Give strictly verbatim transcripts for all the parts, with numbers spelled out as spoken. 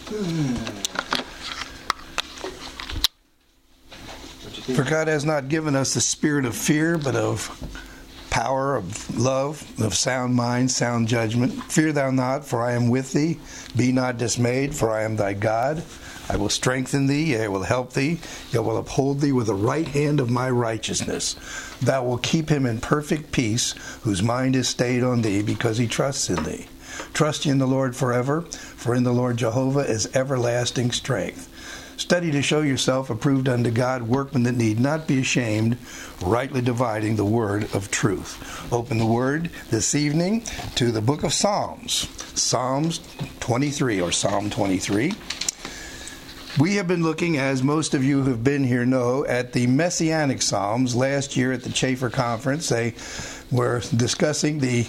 For God has not given us the spirit of fear, but of power, of love, of sound mind, sound judgment. Fear thou not, for I am with thee. Be not dismayed, for I am thy God. I will strengthen thee, I will help thee, I will uphold thee with the right hand of my righteousness. Thou wilt keep him in perfect peace, whose mind is stayed on thee, because he trusts in thee. Trust ye in the Lord forever, for in the Lord Jehovah is everlasting strength. Study to show yourself approved unto God, workmen that need not be ashamed, rightly dividing the word of truth. Open the word this evening to the book of Psalms, Psalms twenty-three, or Psalm twenty-three. We have been looking, as most of you who have been here know, at the Messianic Psalms. Last year at the Chafer Conference, they were discussing the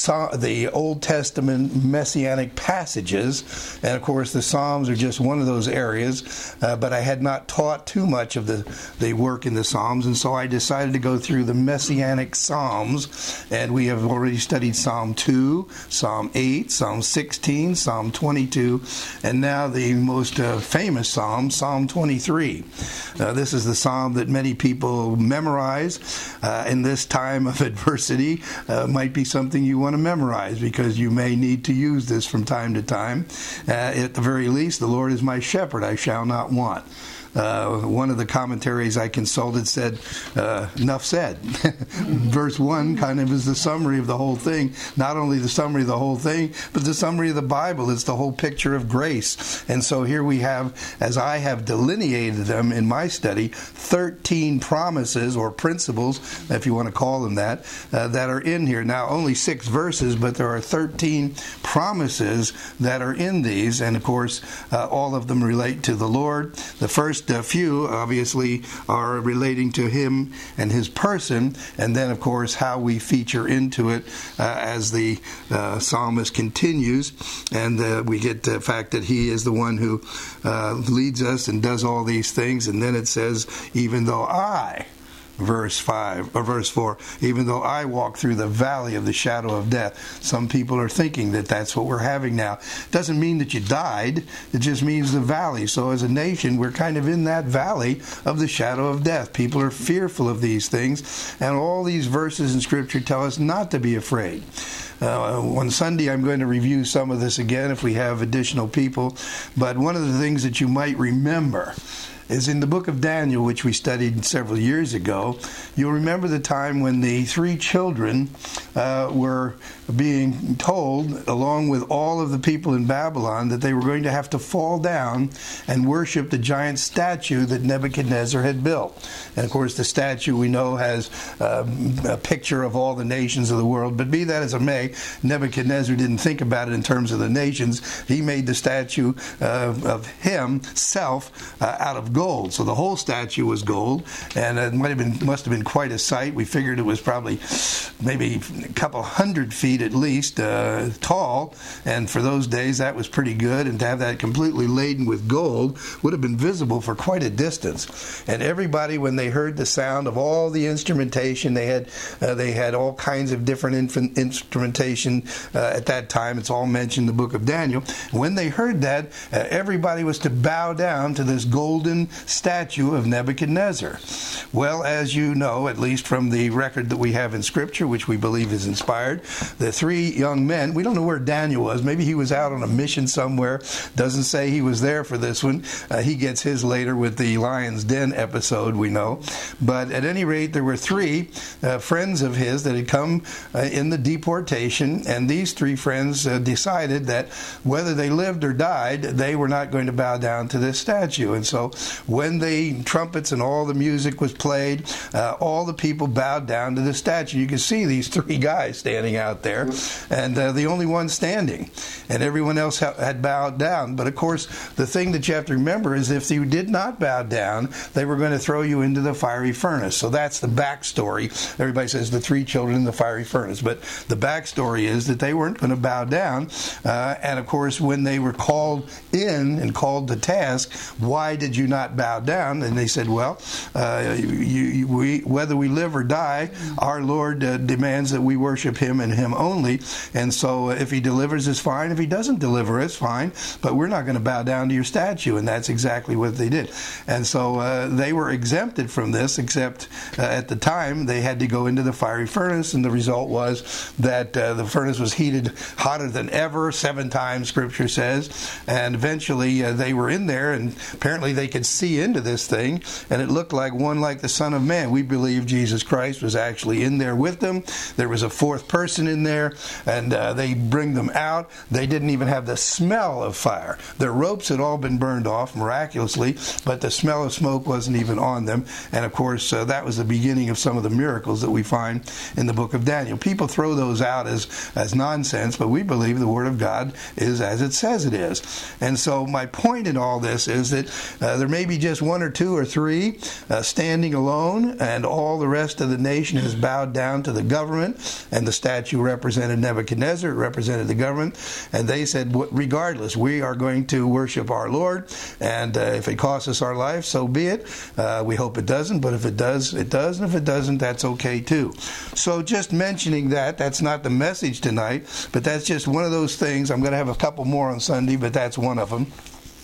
the Old Testament Messianic passages. And, of course, the Psalms are just one of those areas. Uh, but I had not taught too much of the, the work in the Psalms, and so I decided to go through the Messianic Psalms. And we have already studied Psalm two, Psalm eight, Psalm sixteen, Psalm twenty-two, and now the most uh, famous Psalm, Psalm twenty-three. Uh, this is the Psalm that many people memorize uh, in this time of adversity. Uh, might be something you want to memorize, because you may need to use this from time to time. Uh, at the very least, the Lord is my shepherd, I shall not want. Uh, one of the commentaries I consulted said, uh, enough said. Verse one kind of is the summary of the whole thing. Not only the summary of the whole thing, but the summary of the Bible. It's the whole picture of grace. And so here we have, as I have delineated them in my study, thirteen promises or principles, if you want to call them that, uh, that are in here. Now, only six verses, but there are thirteen promises that are in these. And, of course, uh, all of them relate to the Lord. The first A few, obviously, are relating to him and his person, and then, of course, how we feature into it uh, as the uh, psalmist continues, and uh, we get the fact that he is the one who uh, leads us and does all these things, and then it says, even though I... Verse five or verse four, even though I walk through the valley of the shadow of death. Some people are thinking that that's what we're having now. Doesn't mean that you died. It just means the valley. So as a nation, we're kind of in that valley of the shadow of death. People are fearful of these things, and all these verses in Scripture tell us not to be afraid. Uh, on Sunday, I'm going to review some of this again if we have additional people. But one of the things that you might remember is in the book of Daniel, which we studied several years ago. You'll remember the time when the three children uh, were being told, along with all of the people in Babylon, that they were going to have to fall down and worship the giant statue that Nebuchadnezzar had built. And, of course, the statue we know has uh, a picture of all the nations of the world. But be that as it may, Nebuchadnezzar didn't think about it in terms of the nations. He made the statue uh, of himself uh, out of gold. So the whole statue was gold, and it might have been, must have been quite a sight. We figured it was probably maybe a couple hundred feet at least uh, tall, and for those days that was pretty good, and to have that completely laden with gold would have been visible for quite a distance. And everybody, when they heard the sound of all the instrumentation, they had uh, they had all kinds of different inf- instrumentation uh, at that time. It's all mentioned in the book of Daniel. When they heard that, uh, everybody was to bow down to this golden statue of Nebuchadnezzar. Well, as you know, at least from the record that we have in Scripture, which we believe is inspired, the three young men, we don't know where Daniel was. Maybe he was out on a mission somewhere. Doesn't say he was there for this one. Uh, he gets his later with the Lion's Den episode, we know. But at any rate, there were three uh, friends of his that had come uh, in the deportation, and these three friends uh, decided that whether they lived or died, they were not going to bow down to this statue. And so when the trumpets and all the music was played, uh, all the people bowed down to the statue. You can see these three guys standing out there, and uh, the only one standing, and everyone else ha- had bowed down. But of course, the thing that you have to remember is if you did not bow down, they were going to throw you into the fiery furnace. So that's the backstory. Everybody says the three children in the fiery furnace, but the backstory is that they weren't going to bow down. Uh, and of course, when they were called in and called to task, why did you not not bow down. And they said, well, uh, you, you, we, whether we live or die, our Lord uh, demands that we worship him and him only. And so if he delivers us, fine. If he doesn't deliver us, fine. But we're not going to bow down to your statue. And that's exactly what they did. And so uh, they were exempted from this, except uh, at the time they had to go into the fiery furnace. And the result was that uh, the furnace was heated hotter than ever, seven times, Scripture says. And eventually uh, they were in there, and apparently they could see into this thing, and it looked like one like the Son of Man. We believe Jesus Christ was actually in there with them. There was a fourth person in there, and uh, they bring them out. They didn't even have the smell of fire. Their ropes had all been burned off miraculously, but the smell of smoke wasn't even on them. And of course, uh, that was the beginning of some of the miracles that we find in the book of Daniel. People throw those out as, as nonsense, but we believe the Word of God is as it says it is. And so my point in all this is that uh, there may be just one or two or three uh, standing alone, and all the rest of the nation has bowed down to the government, and the statue represented Nebuchadnezzar, it represented the government, and they said, regardless, we are going to worship our Lord, and uh, if it costs us our life, so be it. Uh, we hope it doesn't, but if it does, it does, and if it doesn't, that's okay too. So just mentioning that, that's not the message tonight, but that's just one of those things. I'm going to have a couple more on Sunday, but that's one of them.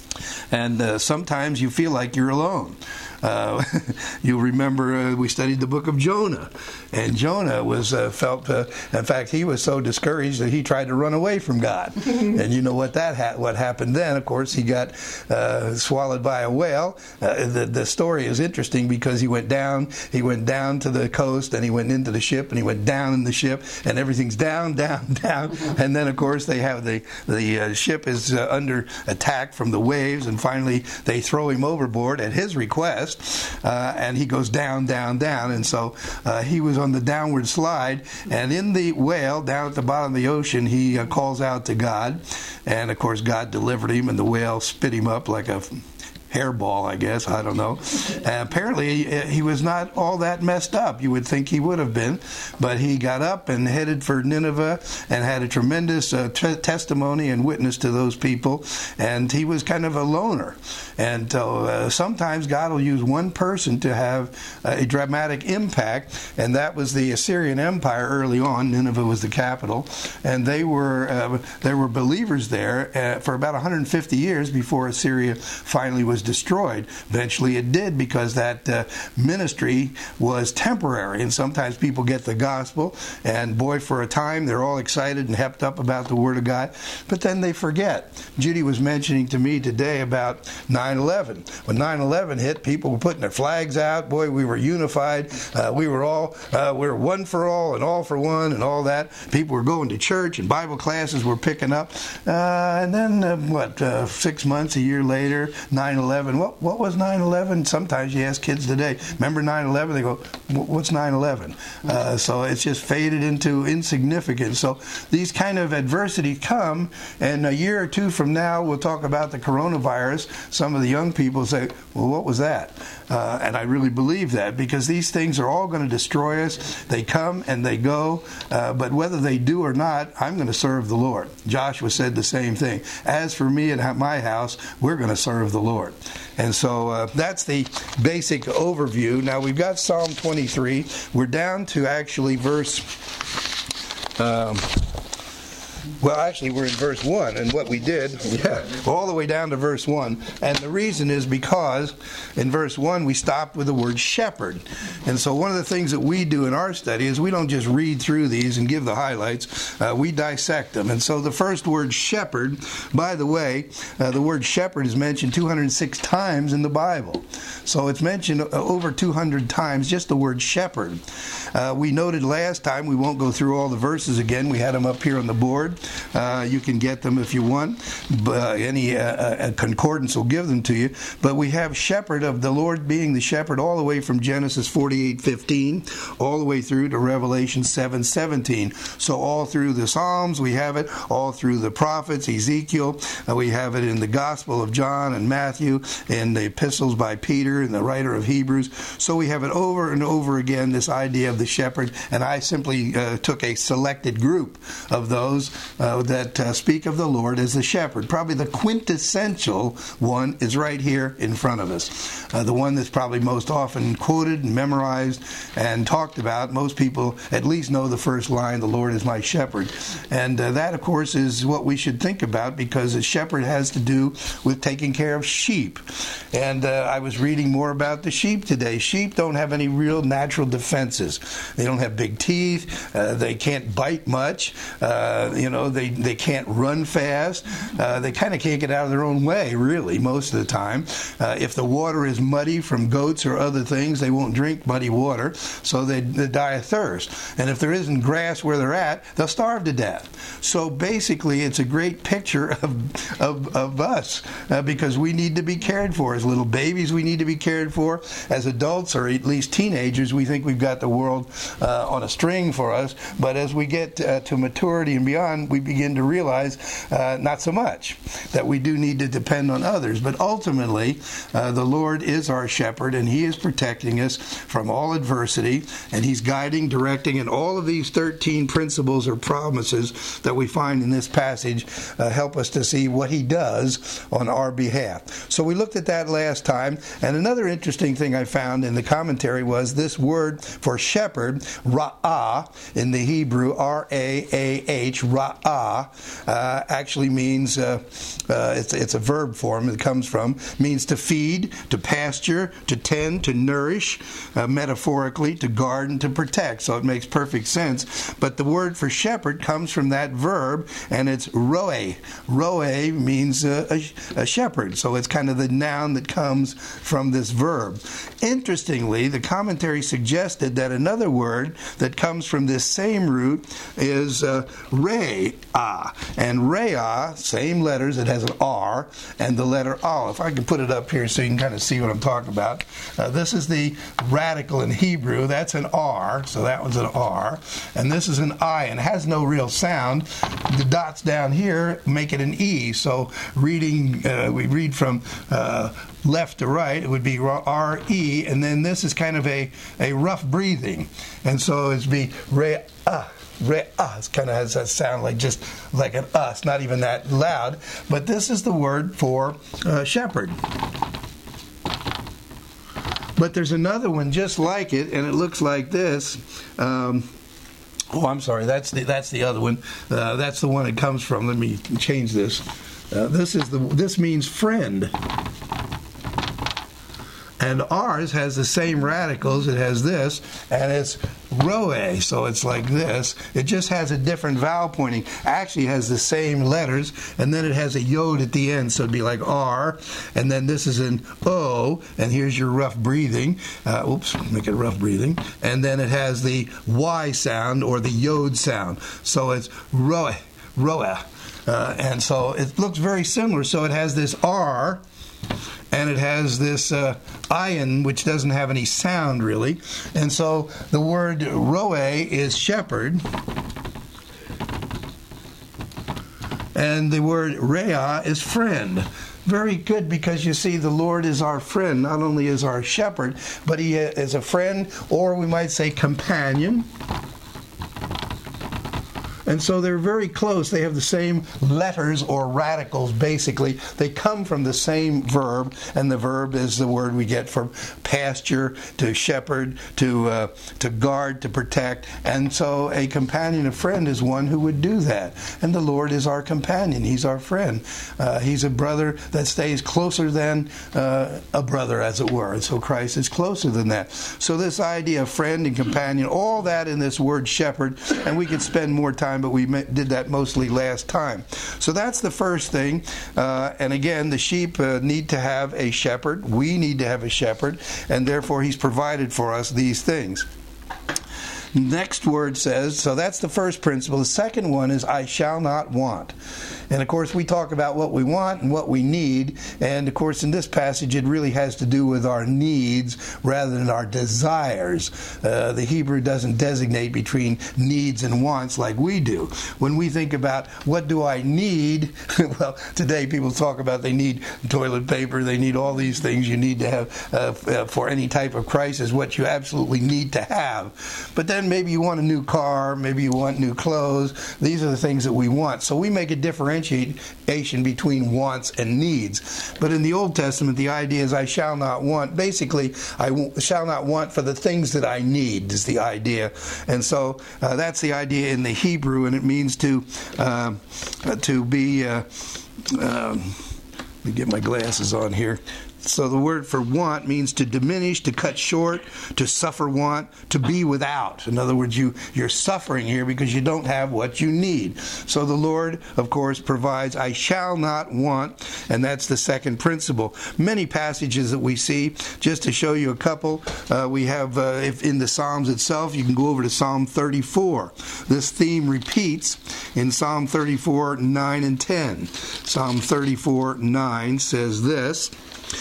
And uh, sometimes you feel like you're alone. Uh, you'll remember uh, we studied the book of Jonah, and Jonah was uh, felt. Uh, in fact, he was so discouraged that he tried to run away from God. And you know what that ha- what happened then? Of course, he got uh, swallowed by a whale. Uh, the the story is interesting because he went down. He went down to the coast, and he went into the ship, and he went down in the ship, and everything's down, down, down. And then, of course, they have the the uh, ship is uh, under attack from the waves, and finally they throw him overboard at his request. Uh, and he goes down, down, down. And so uh, he was on the downward slide. And in the whale, down at the bottom of the ocean, he uh, calls out to God. And, of course, God delivered him, and the whale spit him up like a hairball, I guess. I don't know. Uh, apparently, he was not all that messed up. You would think he would have been. But he got up and headed for Nineveh and had a tremendous uh, t- testimony and witness to those people. And he was kind of a loner. And so uh, sometimes God will use one person to have a dramatic impact. And that was the Assyrian Empire early on. Nineveh was the capital. And they were, uh, there were believers there uh, for about one hundred fifty years before Assyria finally was destroyed. Eventually it did, because that uh, ministry was temporary, and sometimes people get the gospel, and boy, for a time they're all excited and hepped up about the Word of God, but then they forget. Judy was mentioning to me today about nine eleven. When nine eleven hit, people were putting their flags out. Boy, we were unified. Uh, we were all, uh, we were one for all and all for one and all that. People were going to church, and Bible classes were picking up. Uh, and then, uh, what, uh, six months, a year later, nine eleven. What what was nine eleven? Sometimes you ask kids today, remember nine eleven? They go, what's nine eleven? Uh, so it's just faded into insignificance. So these kind of adversities come, and a year or two from now, we'll talk about the coronavirus. Some of the young people say, well, what was that? Uh, and I really believe that, because these things are all going to destroy us. They come and they go, uh, but whether they do or not, I'm going to serve the Lord. Joshua said the same thing. As for me and my house, we're going to serve the Lord. And so uh, that's the basic overview. Now we've got Psalm twenty-three. We're down to actually verse... Um, Well, actually, we're in verse one, and what we did, yeah, all the way down to verse one. And the reason is because in verse one, we stopped with the word shepherd. And so one of the things that we do in our study is we don't just read through these and give the highlights. Uh, we dissect them. And so the first word, shepherd, by the way, uh, the word shepherd is mentioned two hundred six times in the Bible. So it's mentioned over two hundred times, just the word shepherd. Uh, we noted last time, we won't go through all the verses again. We had them up here on the board. Uh, you can get them if you want. Uh, any uh, uh, concordance will give them to you. But we have shepherd of the Lord being the shepherd all the way from Genesis forty-eight fifteen all the way through to Revelation seven seventeen. So all through the Psalms we have it, all through the prophets, Ezekiel. Uh, we have it in the Gospel of John and Matthew, in the epistles by Peter and the writer of Hebrews. So we have it over and over again, this idea of the shepherd. And I simply uh, took a selected group of those uh, that uh, speak of the Lord as the shepherd. Probably the quintessential one is right here in front of us. Uh, the one that's probably most often quoted and memorized and talked about. Most people at least know the first line, the Lord is my shepherd. And uh, that, of course, is what we should think about, because a shepherd has to do with taking care of sheep. And uh, I was reading more about the sheep today. Sheep don't have any real natural defenses. They don't have big teeth. Uh, they can't bite much. Uh, you know, they, they can't run fast. Uh, they kind of can't get out of their own way, really, most of the time. Uh, if the water is muddy from goats or other things, they won't drink muddy water, so they, they die of thirst. And if there isn't grass where they're at, they'll starve to death. So basically, it's a great picture of, of, of us, uh, because we need to be cared for. As little babies, we need to be cared for. As adults, or at least teenagers, we think we've got the world uh, on a string for us. But as we get uh, to maturity and beyond, we begin to realize uh, not so much, that we do need to depend on others. But ultimately, uh, the Lord is our shepherd, and He is protecting us from all adversity, and He's guiding, directing, and all of these thirteen principles or promises that we find in this passage uh, help us to see what He does on our behalf. So we looked at that last time, and another interesting thing I found in the commentary was this word for shepherd, ra'ah, in the Hebrew, R A A H, ra'ah, uh, actually means, uh, uh, it's, it's a verb form it comes from, means to feed, to pasture, to tend, to nourish, uh, metaphorically, to guard and to protect. So it makes perfect sense. But the word for shepherd comes from that verb, and it's roe. Roe means uh, a, a shepherd. So it's kind of the noun that comes from this verb. Interestingly, the commentary suggested that another word that comes from this same root is uh, re'ah. And re'ah, same letters, it has an R, and the letter Aleph. If I can put it up here so you can kind of see what I'm talking about. Uh, this is the radical in Hebrew. That's an R, so that one's an R. And this is an I, and it has no real sound. The dots down here make it an E. So reading, uh, we read from uh, left to right, it would be R E, and then this is kind of a, a rough breathing. And so it'd be re-ah. Re-ah. It kind of has that sound like just like an uh. It's not even that loud. But this is the word for uh, shepherd. But there's another one just like it, and it looks like this. Um, oh, I'm sorry. That's the that's the other one. Uh, that's the one it comes from. Let me change this. Uh, this is the. This means friend. And ours has the same radicals. It has this, and it's roe, so it's like this. It just has a different vowel pointing. Actually, it has the same letters, and then it has a yod at the end, so it'd be like R, and then this is an O, and here's your rough breathing. Uh, oops, make it rough breathing. And then it has the Y sound, or the yod sound. So it's roe, roe. Uh, and so it looks very similar. So it has this R, and it has this uh, ayin, which doesn't have any sound really. And so the word roe is shepherd, and the word re'ah is friend. Very good, because you see, the Lord is our friend. Not only is our shepherd, but He is a friend, or we might say companion. And so they're very close. They have the same letters or radicals, basically. They come from the same verb, and the verb is the word we get from pasture, to shepherd, to uh, to guard, to protect. And so a companion, a friend, is one who would do that. And the Lord is our companion. He's our friend. Uh, he's a brother that stays closer than uh, a brother, as it were. And so Christ is closer than that. So this idea of friend and companion, all that in this word shepherd, and we could spend more time, but we did that mostly last time. So that's the first thing. Uh, and again, the sheep uh, need to have a shepherd. We need to have a shepherd, and therefore He's provided for us these things. Next word says, so that's the first principle. The second one is, I shall not want. And of course, we talk about what we want and what we need. And of course, in this passage, it really has to do with our needs rather than our desires. Uh, the Hebrew doesn't designate between needs and wants like we do. When we think about what do I need, well, today people talk about they need toilet paper, they need all these things you need to have uh, for any type of crisis, what you absolutely need to have. But then then maybe you want a new car, maybe you want new clothes. These are the things that we want. So we make a differentiation between wants and needs. But in the Old Testament, the idea is I shall not want. Basically, I w- shall not want for the things that I need is the idea. And so uh, that's the idea in the Hebrew, and it means to uh, to be, uh, um, let me get my glasses on here. So the word for want means to diminish, to cut short, to suffer want, to be without. In other words, you, you're suffering here because you don't have what you need. So the Lord, of course, provides, I shall not want, and that's the second principle. Many passages that we see, just to show you a couple, uh, we have uh, if in the Psalms itself, you can go over to Psalm thirty-four. This theme repeats in Psalm thirty-four, nine and ten. Psalm thirty-four, nine says this,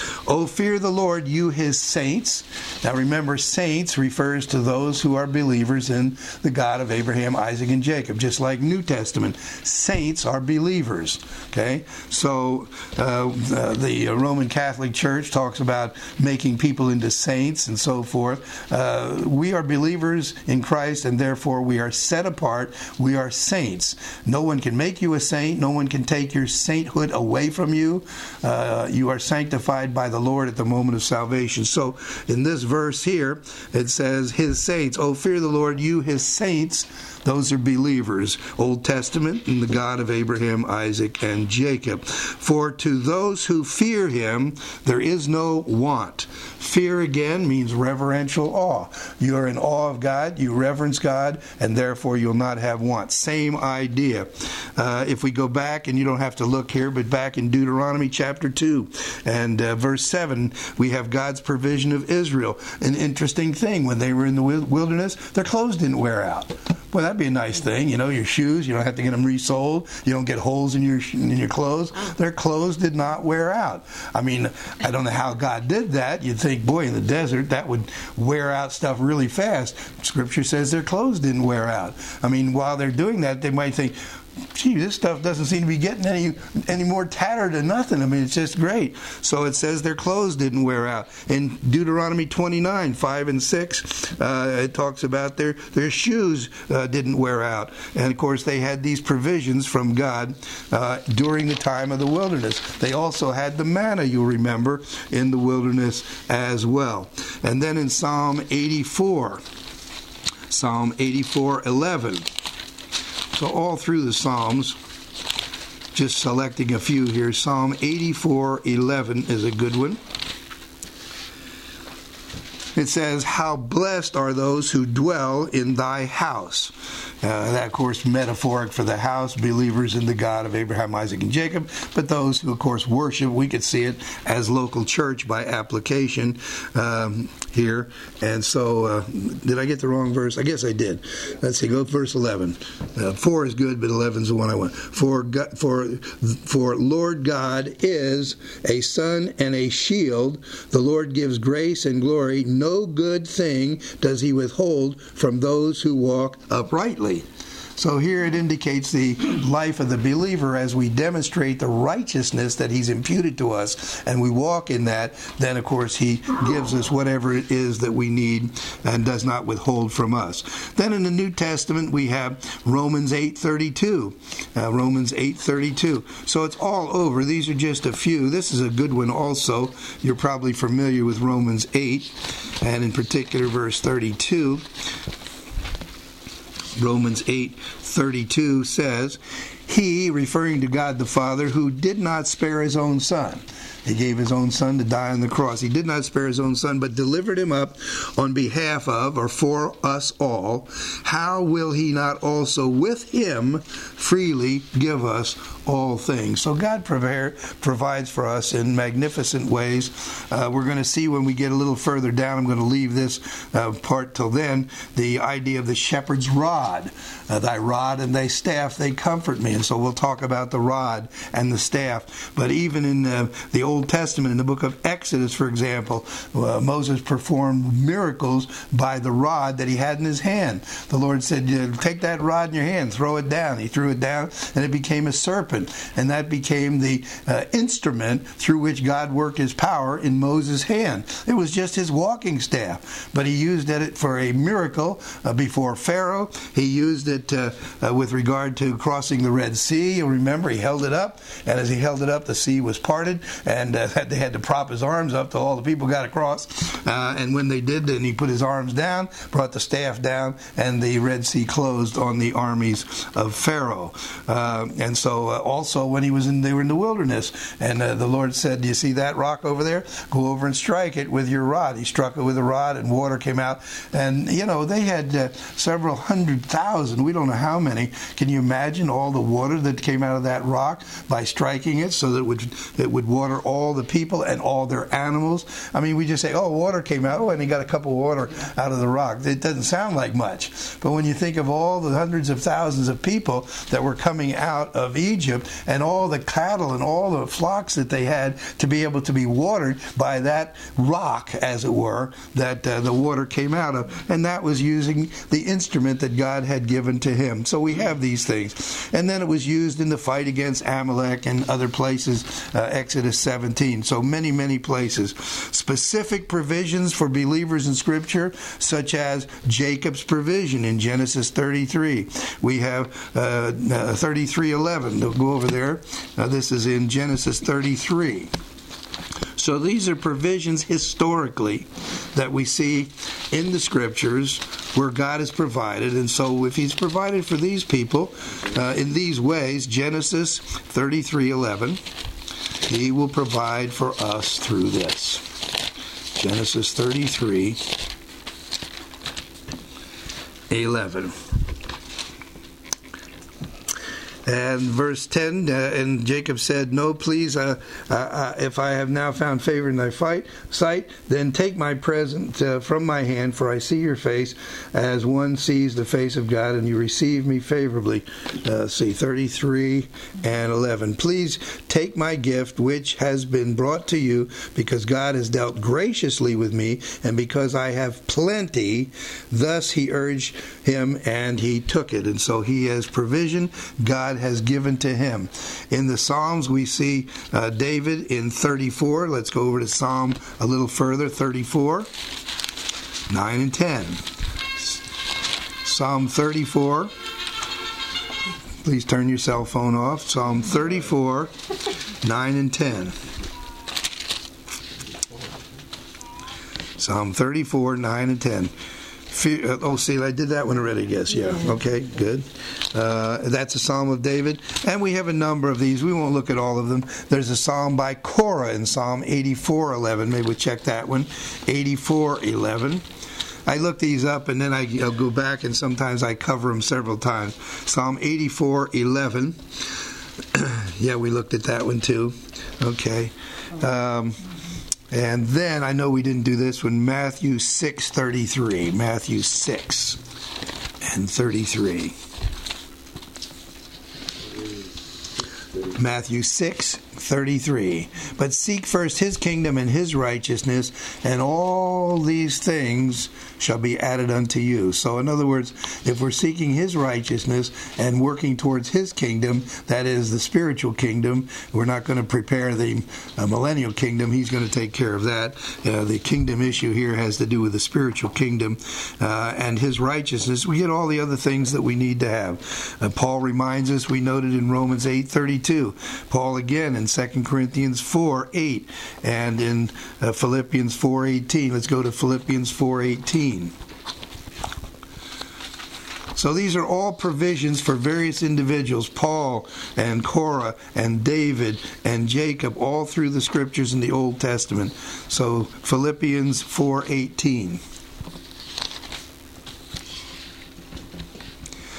O fear the Lord, you his saints. Now remember, saints refers to those who are believers in the God of Abraham, Isaac, and Jacob. Just like New Testament, saints are believers. Okay, so uh, the Roman Catholic Church talks about making people into saints and so forth. Uh, we are believers in Christ, and therefore we are set apart. We are saints. No one can make you a saint. No one can take your sainthood away from you. Uh, you are sanctified by the Lord at the moment of salvation. So in this verse here, it says, his saints, oh, fear the Lord, you his saints. Those are believers. Old Testament, and the God of Abraham, Isaac, and Jacob. For to those who fear him, there is no want. Fear, again, means reverential awe. You are in awe of God, you reverence God, and therefore you'll not have want. Same idea. Uh, if we go back, and you don't have to look here, but back in Deuteronomy chapter two and uh, verse seven, we have God's provision of Israel. An interesting thing, when they were in the wilderness, their clothes didn't wear out. Well, that'd be a nice thing, you know, your shoes, you don't have to get them resold, you don't get holes in your in your clothes. Their clothes did not wear out. I mean, I don't know how God did that. You'd think, boy, in the desert, that would wear out stuff really fast. Scripture says their clothes didn't wear out. I mean, while they're doing that, they might think, gee, this stuff doesn't seem to be getting any any more tattered or nothing. I mean, it's just great. So it says their clothes didn't wear out. In Deuteronomy twenty-nine, five and six, uh, it talks about their, their shoes uh, didn't wear out. And, of course, they had these provisions from God uh, during the time of the wilderness. They also had the manna, you'll remember, in the wilderness as well. And then in Psalm eighty-four, Psalm eighty-four, eleven, so all through the Psalms, just selecting a few here, Psalm eighty-four, eleven is a good one. It says, how blessed are those who dwell in thy house. Uh, that, of course, metaphoric for the house, believers in the God of Abraham, Isaac, and Jacob, but those who, of course, worship, we could see it as local church by application um, here. And so, uh, did I get the wrong verse? I guess I did. Let's see, go to verse eleven. Uh, four is good, but eleven is the one I want. For, God, for, for Lord God is a sun and a shield. The Lord gives grace and glory. No good thing does he withhold from those who walk uprightly. So here it indicates the life of the believer as we demonstrate the righteousness that he's imputed to us, and we walk in that, then of course he gives us whatever it is that we need and does not withhold from us. Then in the New Testament we have Romans eight thirty-two. Uh, Romans eight thirty-two. So it's all over. These are just a few. This is a good one also. You're probably familiar with Romans eight, and in particular verse thirty-two. Romans eight thirty-two says, he, referring to God the Father, who did not spare his own son. He gave his own son to die on the cross. He did not spare his own son, but delivered him up on behalf of, or for us all. How will he not also with him freely give us all things? So God prepare, provides for us in magnificent ways. Uh, we're going to see when we get a little further down, I'm going to leave this uh, part till then, the idea of the shepherd's rod. Uh, thy rod and thy staff, they comfort me. And so we'll talk about the rod and the staff. But even in uh, the Old Old Testament, in the book of Exodus, for example, uh, Moses performed miracles by the rod that he had in his hand. The Lord said, take that rod in your hand, throw it down. He threw it down, and it became a serpent. And that became the uh, instrument through which God worked his power in Moses' hand. It was just his walking staff. But he used it for a miracle uh, before Pharaoh. He used it uh, uh, with regard to crossing the Red Sea. You'll remember, he held it up, and as he held it up, the sea was parted, and uh, they had to prop his arms up till all the people got across. Uh, and when they did, then he put his arms down, brought the staff down, and the Red Sea closed on the armies of Pharaoh. Uh, and so uh, also when he was in, they were in the wilderness, and uh, the Lord said, do you see that rock over there? Go over and strike it with your rod. He struck it with a rod, and water came out. And, you know, they had uh, several hundred thousand, we don't know how many. Can you imagine all the water that came out of that rock by striking it so that it would, it would water all the people and all their animals? I mean, we just say, oh, water came out. Oh, and he got a cup of water out of the rock. It doesn't sound like much. But when you think of all the hundreds of thousands of people that were coming out of Egypt, and all the cattle and all the flocks that they had to be able to be watered by that rock, as it were, that uh, the water came out of. And that was using the instrument that God had given to him. So we have these things. And then it was used in the fight against Amalek and other places, uh, Exodus seventeen. So many, many places. Specific provisions for believers in Scripture, such as Jacob's provision in Genesis thirty-three. We have uh, uh, thirty-three eleven. We'll go over there. Uh, this is in Genesis thirty-three. So these are provisions historically that we see in the Scriptures where God has provided. And so if he's provided for these people uh, in these ways, Genesis thirty-three eleven, he will provide for us through this. Genesis thirty-three eleven. And verse ten, uh, and Jacob said, no, please, uh, uh, uh, if I have now found favor in thy fight, sight, then take my present uh, from my hand, for I see your face as one sees the face of God, and you receive me favorably. Uh, see, thirty-three and eleven. Please take my gift, which has been brought to you, because God has dealt graciously with me, and because I have plenty. Thus he urged him, and he took it. And so he has provision. God has given to him. In the Psalms, we see uh, David in thirty-four. Let's go over to Psalm a little further, thirty-four, nine and ten. Psalm thirty-four. Please turn your cell phone off. Psalm thirty-four, nine and ten. Psalm thirty-four, nine and ten. Fear, oh, see, I did that one already, I guess. Yeah. Okay, good. Uh, that's a Psalm of David. And we have a number of these. We won't look at all of them. There's a Psalm by Korah in Psalm eighty-four eleven. Maybe we'll check that one. eighty-four eleven. I look these up, and then I, I'll go back, and sometimes I cover them several times. Psalm eighty-four eleven. Yeah, we looked at that one too. Okay. Um, and then, I know we didn't do this one, Matthew six thirty-three. Matthew six and thirty-three. Matthew six thirty-three. But seek first his kingdom and his righteousness, and all these things shall be added unto you. So in other words, if we're seeking his righteousness and working towards his kingdom, that is the spiritual kingdom, we're not going to prepare the uh, millennial kingdom. He's going to take care of that. Uh, the kingdom issue here has to do with the spiritual kingdom uh, and his righteousness. We get all the other things that we need to have. Uh, Paul reminds us, we noted in Romans eight thirty-two. Paul again in Second Corinthians four eight and in uh, Philippians four eighteen. Let's go to Philippians four eighteen. So these are all provisions for various individuals, Paul and Korah and David and Jacob, all through the Scriptures in the Old Testament. So Philippians four eighteen.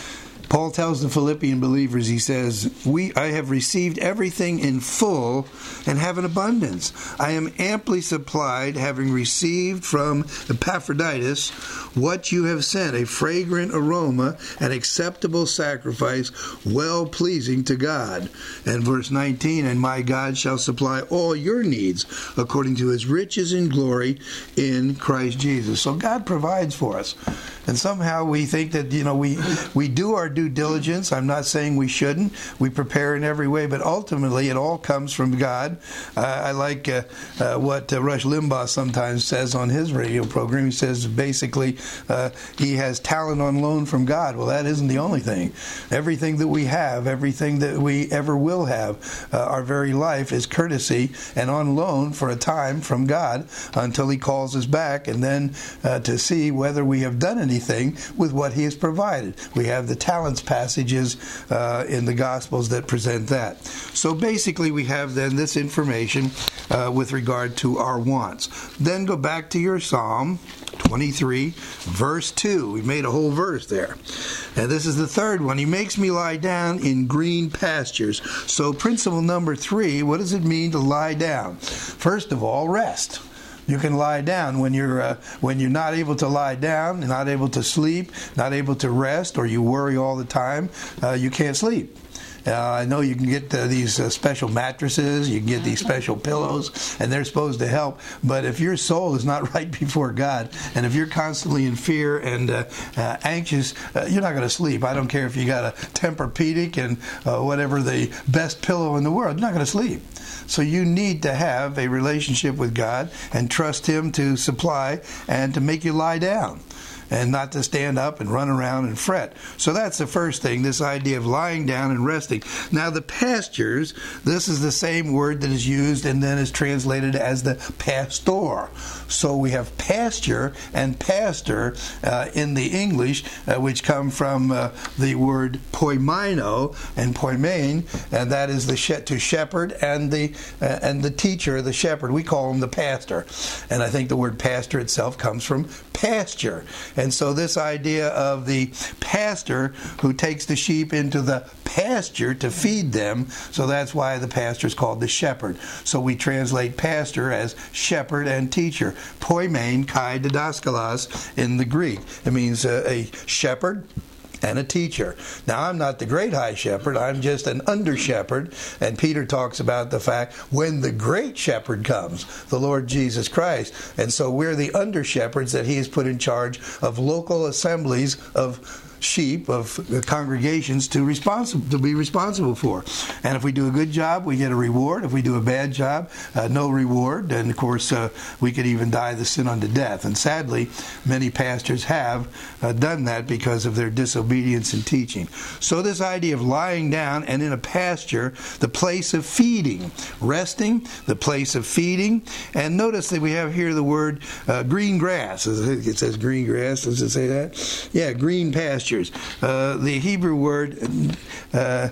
Paul tells the Philippian believers, he says, "We, I have received everything in full and have an abundance. I am amply supplied, having received from Epaphroditus what you have sent, a fragrant aroma, an acceptable sacrifice, well-pleasing to God." And verse nineteen, "And my God shall supply all your needs according to his riches in glory in Christ Jesus." So God provides for us. And somehow we think that, you know, we we do our due diligence. I'm not saying we shouldn't. We prepare in every way, but ultimately it all comes from God. Uh, I like uh, uh, what uh, Rush Limbaugh sometimes says on his radio program. He says basically uh, he has talent on loan from God. Well, that isn't the only thing. Everything that we have, everything that we ever will have, uh, our very life is courtesy and on loan for a time from God until he calls us back, and then uh, to see whether we have done anything with what he has provided. We have the talents passages uh, in the Gospels that present that. So basically we have then this information uh, with regard to our wants. Then go back to your Psalm twenty-three, verse two. We made a whole verse there. And this is the third one. He makes me lie down in green pastures. So principle number three, what does it mean to lie down? First of all, rest. You can lie down when you're uh, when you're not able to lie down, not able to sleep, not able to rest, or you worry all the time. Uh, you can't sleep. Uh, I know you can get uh, these uh, special mattresses, you can get these special pillows, and they're supposed to help. But if your soul is not right before God, and if you're constantly in fear and uh, uh, anxious, uh, you're not going to sleep. I don't care if you got a Tempur-Pedic and uh, whatever the best pillow in the world, you're not going to sleep. So you need to have a relationship with God and trust him to supply and to make you lie down, and not to stand up and run around and fret. So that's the first thing, this idea of lying down and resting. Now the pastures, this is the same word that is used and then is translated as the pastor. So we have pasture and pastor uh, in the English, uh, which come from uh, the word poimino and poimen, and that is the she- to shepherd and the uh, and the teacher, the shepherd. We call him the pastor. And I think the word pastor itself comes from pasture. And so this idea of the pastor who takes the sheep into the pasture to feed them, so that's why the pastor is called the shepherd. So we translate pastor as shepherd and teacher. Poimen kai didaskalos in the Greek. It means uh, a shepherd and a teacher. Now, I'm not the great high shepherd. I'm just an under shepherd. And Peter talks about the fact when the great shepherd comes, the Lord Jesus Christ. And so we're the under shepherds that he has put in charge of local assemblies of sheep, of congregations to responsible to be responsible for. And if we do a good job, we get a reward. If we do a bad job, uh, no reward. And of course, uh, we could even die the sin unto death. And sadly, many pastors have uh, done that because of their disobedience in teaching. So this idea of lying down and in a pasture, the place of feeding, resting, the place of feeding. And notice that we have here the word uh, green grass. It says green grass. Does it say that? Yeah, green pasture. Uh, the Hebrew word uh, uh,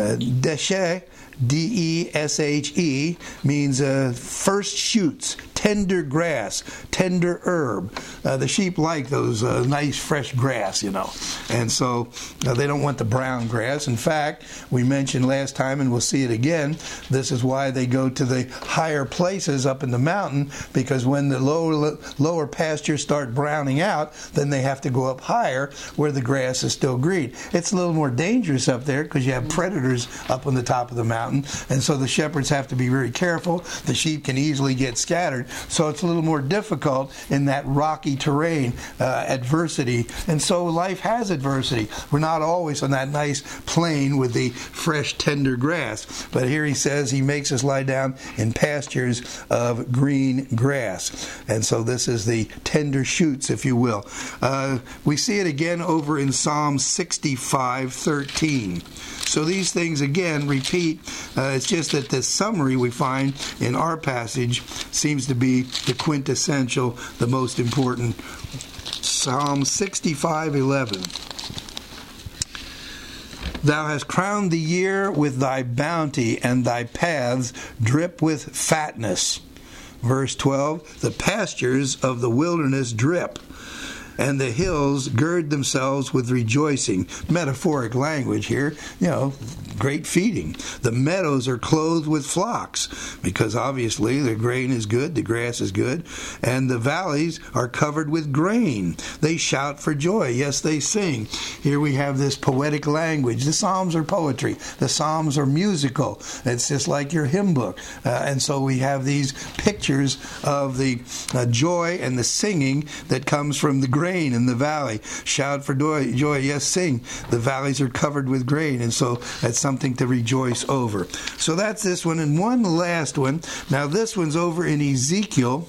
deshe, D E S H E, means uh, first shoots, tender grass, tender herb. Uh, the sheep like those uh, nice fresh grass, you know. And so uh, they don't want the brown grass. In fact, we mentioned last time, and we'll see it again, this is why they go to the higher places up in the mountain, because when the lower, lower pastures start browning out, then they have to go up higher where the grass is still green. It's a little more dangerous up there because you have predators up on the top of the mountain. And so the shepherds have to be very careful. The sheep can easily get scattered. So it's a little more difficult in that rocky terrain, uh, adversity. And so life has adversity. We're not always on that nice plain with the fresh, tender grass. But here he says he makes us lie down in pastures of green grass. And so this is the tender shoots, if you will. Uh, we see it again over in Psalm sixty-five thirteen. So these things, again, repeat. Uh, it's just that the summary we find in our passage seems to be the quintessential, the most important. Psalm sixty-five eleven. Thou hast crowned the year with thy bounty, and thy paths drip with fatness. Verse twelve. The pastures of the wilderness drip. and the hills gird themselves with rejoicing. Metaphoric language here, you know, great feeding. The meadows are clothed with flocks, because obviously the grain is good, the grass is good, and the valleys are covered with grain. They shout for joy. Yes, they sing. Here we have this poetic language. The Psalms are poetry. The Psalms are musical. It's just like your hymn book. Uh, and so we have these pictures of the uh, joy and the singing that comes from the grain in the valley. Shout for joy, joy, yes, sing. The valleys are covered with grain, and so that's something to rejoice over. So that's this one. And one last one. Now this one's over in Ezekiel.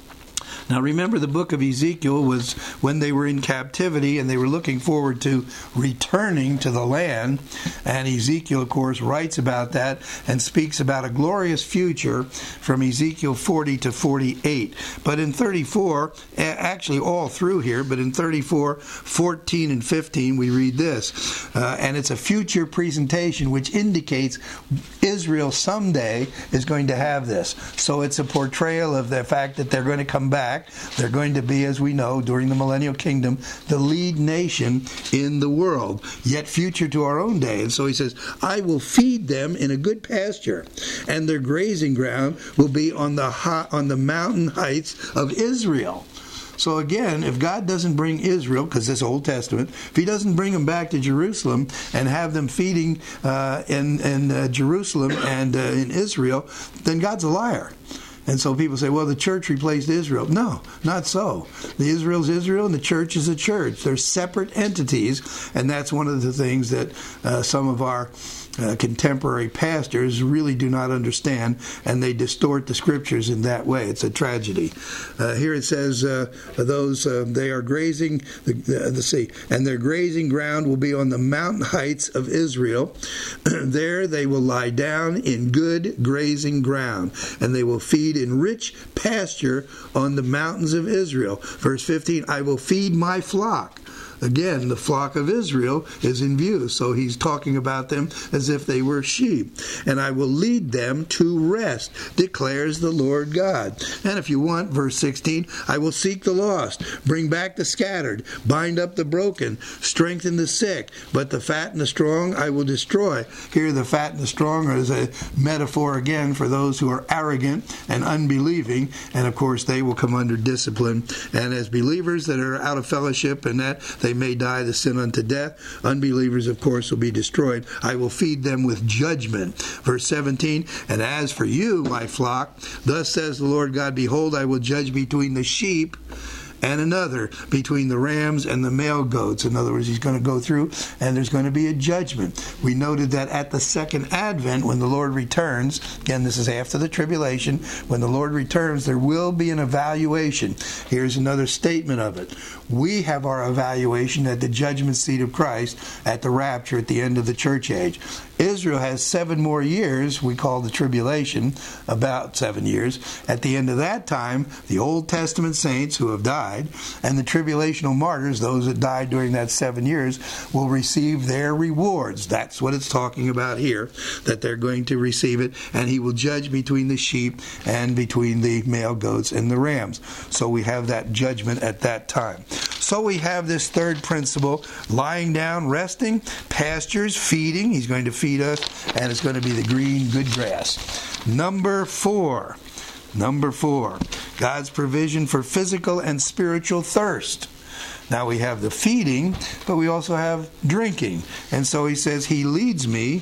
Now remember, the book of Ezekiel was when they were in captivity and they were looking forward to returning to the land. And Ezekiel, of course, writes about that and speaks about a glorious future from Ezekiel forty to forty-eight. But in thirty-four, actually all through here, but in thirty-four, fourteen, and fifteen, we read this. Uh, and it's a future presentation which indicates Israel someday is going to have this. So it's a portrayal of the fact that they're going to come back. They're going to be, as we know, during the millennial kingdom, the lead nation in the world, yet future to our own day. And so he says, I will feed them in a good pasture, and their grazing ground will be on the high, on the mountain heights of Israel. So again, if God doesn't bring Israel, because this Old Testament, if he doesn't bring them back to Jerusalem and have them feeding uh, in, in uh, Jerusalem and uh, in Israel, then God's a liar. And so people say, well, the church replaced Israel. No, not so. The Israel's Israel and the church is a church. They're separate entities, and that's one of the things that uh, some of our Uh, contemporary pastors really do not understand, and they distort the scriptures in that way. It's a tragedy. Uh, here it says, uh, those uh, they are grazing the, the, the sea, and their grazing ground will be on the mountain heights of Israel. There they will lie down in good grazing ground, and they will feed in rich pasture on the mountains of Israel. Verse fifteen, I will feed my flock. Again, the flock of Israel is in view, so he's talking about them as if they were sheep. And I will lead them to rest, declares the Lord God. And if you want, verse sixteen, I will seek the lost, bring back the scattered, bind up the broken, strengthen the sick, but the fat and the strong I will destroy. Here the fat and the strong is a metaphor again for those who are arrogant and unbelieving, and of course they will come under discipline. And as believers that are out of fellowship and that, they may die the sin unto death. Unbelievers, of course, will be destroyed. I will feed them with judgment. Verse seventeen, and as for you, my flock, thus says the Lord God, behold, I will judge between the sheep and another, between the rams and the male goats. In other words, he's going to go through and there's going to be a judgment. We noted that at the second advent, when the Lord returns, again, this is after the tribulation, when the Lord returns, there will be an evaluation. Here's another statement of it. We have our evaluation at the judgment seat of Christ at the rapture at the end of the church age. Israel has seven more years, we call the tribulation, about seven years. At the end of that time, the Old Testament saints who have died and the tribulational martyrs, those that died during that seven years, will receive their rewards. That's what it's talking about here, that they're going to receive it, and he will judge between the sheep and between the male goats and the rams. So we have that judgment at that time. So we have this third principle, lying down, resting, pastures, feeding. He's going to feed us, and it's going to be the green, good grass. Number four. Number four. God's provision for physical and spiritual thirst. Now we have the feeding, but we also have drinking. And so he says, he leads me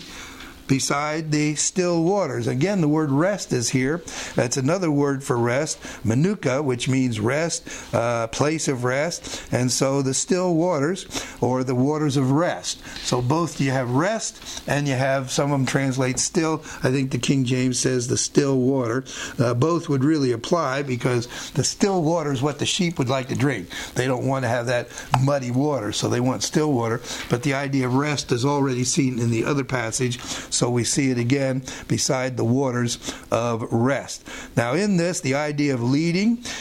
beside the still waters. Again, the word rest is here. That's another word for rest, manuka, which means rest, uh, place of rest. And so the still waters, or the waters of rest. So both you have rest, and you have, some of them translate still. I think the King James says the still water. Uh, both would really apply, because the still water is what the sheep would like to drink. They don't want to have that muddy water, so they want still water. But the idea of rest is already seen in the other passage. So we see it again beside the waters of rest. Now in this, the idea of leading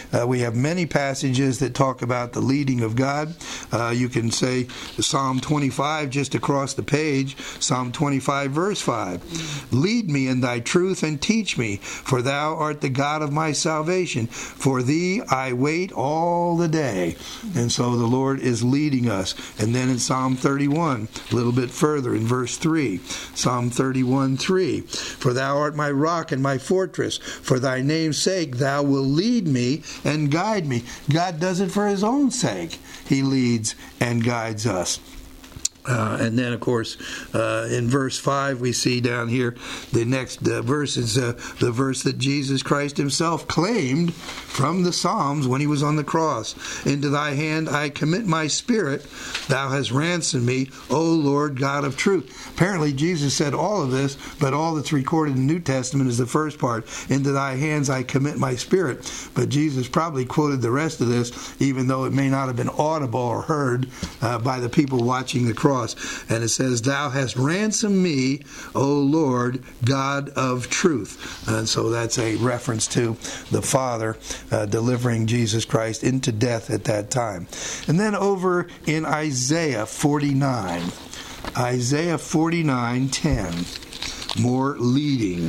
Uh, we have many passages that talk about the leading of God. Uh, you can say Psalm twenty-five just across the page, Psalm twenty-five verse five. Lead me in thy truth and teach me, for thou art the God of my salvation. For thee I wait all the day. And so the Lord is leading us. And then in Psalm thirty-one, a little bit further in verse three, Psalm thirty-one three, for thou art my rock and my fortress. For thy name's sake thou wilt lead me and guide me. God does it for his own sake. He leads and guides us. Uh, and then, of course, uh, in verse five, we see down here, the next uh, verse is uh, the verse that Jesus Christ himself claimed from the Psalms when he was on the cross. Into thy hand I commit my spirit. Thou hast ransomed me, O Lord God of truth. Apparently, Jesus said all of this, but all that's recorded in the New Testament is the first part. Into thy hands I commit my spirit. But Jesus probably quoted the rest of this, even though it may not have been audible or heard uh, by the people watching the cross. And it says, thou hast ransomed me, O Lord, God of truth. And so that's a reference to the Father uh, delivering Jesus Christ into death at that time. And then over in Isaiah forty-nine, Isaiah forty-nine ten, more leading.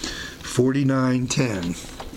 forty-nine ten.